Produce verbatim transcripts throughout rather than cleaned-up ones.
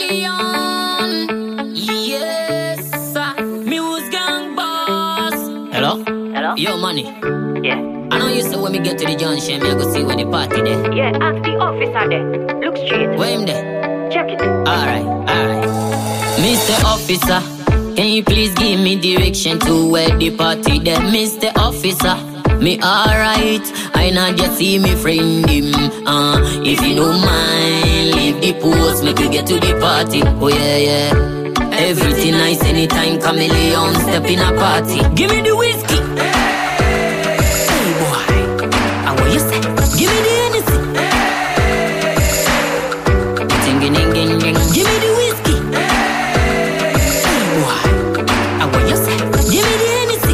chameleon. Yes, sir. Muse gang boss. Hello? Hello? Yo, money. Yeah. I know you say when me get to the junction, me I go see where the party there. Yeah, ask the officer there. Look straight. Where him there? Check it. Alright, alright. Mister Officer, can you please give me direction to where the party there? Mister Officer, me alright. I not just see me friend him. Uh, if you don't mind, leave the post, make you get to the party. Oh yeah, yeah. Everything nice anytime chameleon step in a party. Give me the whiskey. Hey boy, and what you say? Give me the Hennessy. Ding ding ding ding. Give me the whiskey. Hey boy, and what you say? Give me the Hennessy.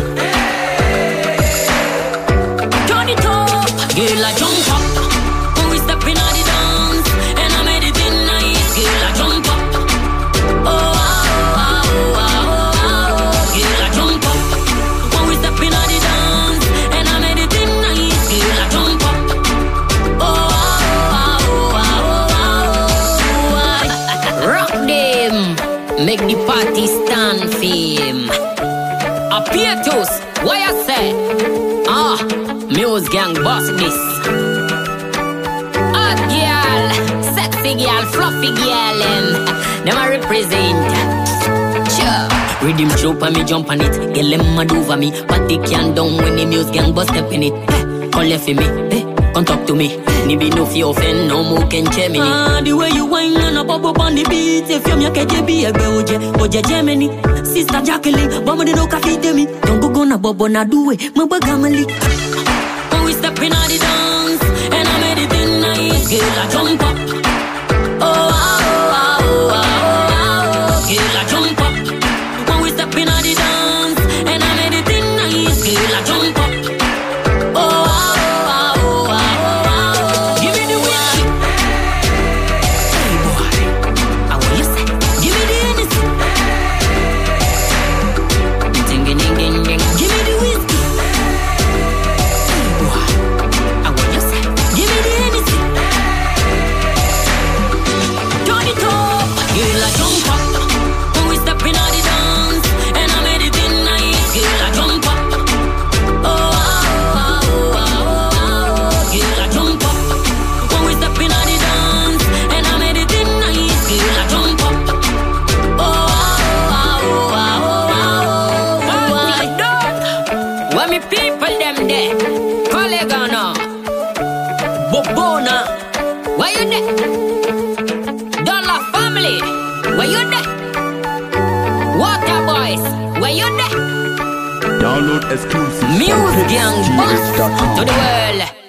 Turn it up, girl, I jump up. When we step in the dance, and I made it in nice, girl, I jump up. Oh, oh, oh, oh, oh, girl, I jump up. When we step in the dance, and I made it in nice, girl, I jump up. Oh, oh, oh, oh, oh, oh. Rock them, make the party stand for him. Appear toast, what you say? Ah, Muse gang boss this. Hot girl, sexy girl, fluffy girl, um, them I represent. Sure. Rhythm choke and me jump on it. Girl, them mad over me. Party can down when the Muse gang bust step in it. Hey, call left for me. Hey, come talk to me. Ni be no fear offend, no more can Gemini. Ah, the way you whine and a bubble on the beat. If you're me, I can't be a girl, Oje Gemini. Sister Jacqueline, but me no coffee to me. Don't go gonna bubble na do it, my bagamali. When we step in the dance, and I made it in nice, girl, I jump up. Oh, oh, oh, oh, oh, girl, I jump up. When we step in the dance, and I made it in nice, girl, I jump up. Oh, oh, oh, oh, oh, give me the whiskey. Hey boy, and what you say? Give me the Hennessy. Ding ding ding ding. Give me the whiskey. Hey boy, and what you say? Give me the Hennessy. Turn it up, girl, I jump up. When we step in the dance, and I made it in nice, girl, I jump up. Oh, oh, oh, oh, oh, girl, I jump up. When we step in the dance, and I made it in nice, girl, I jump up. Oh, oh, oh, oh, oh, oh. When me people them there, Collegano, Bobona, why you there? Dollar family, why you there? Water boys, why you there? Download exclusive Muse gang boss dot com. to the world.